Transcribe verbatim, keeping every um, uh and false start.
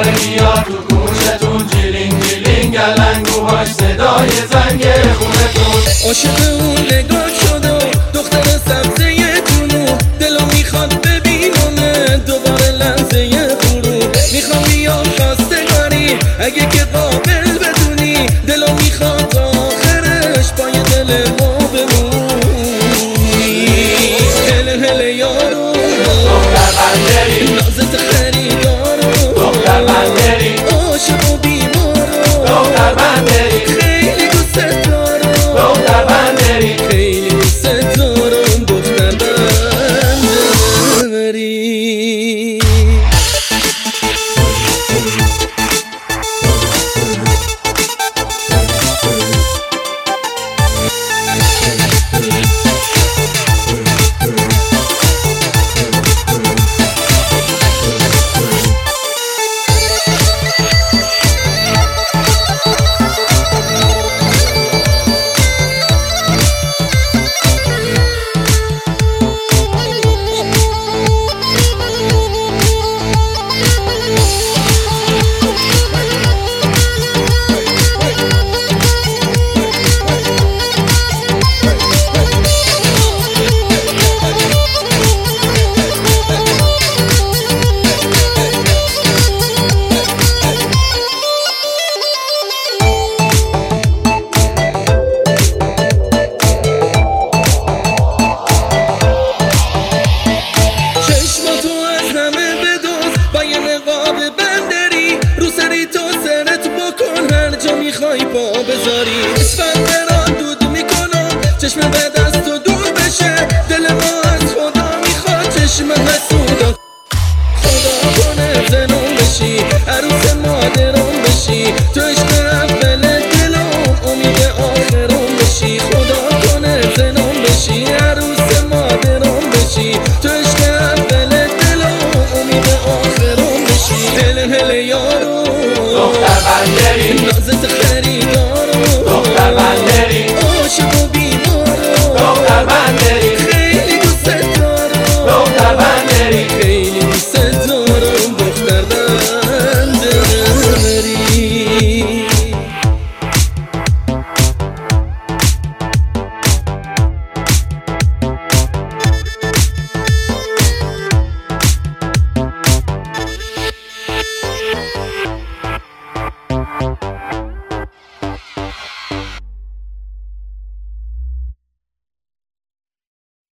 داره میاد تو گوشتون، جیلینگ جیلینگ گلنگوهاش صدای زنگ خونتون. عاشق اون نگاه شد و دختر سبزه جونو، دلو میخواد ببینم دوباره لحظه خورو. میخوام بیام خواستگاری اگه که قابل بدونی، دلو میخواد تا آخرش پای دل ما بمونی. هله هله یارو دختر بندری، نازت خریدارو، دختر بندری، عاشق و بیمارو، دختر بندری، خیلی دوست دارم، دختر بندری، خیلی دوست دارم دختر بندری. میخوای پا بذاری اسفند را دود میکنم، چشم به دست و دور بشه. دل ما از خدا میخواد چشم حسودا خدا کنه زنون بشی، عروس مادرم بشی. تو عشق اول دلم امید آخرم بشی. خدا کنه زنون بشی، عروس مادرم بشی. تو عشق اول دلم امید آخرم بشی. هله هله یارو دختر بندری، نازت خریدارو، دختر بندری.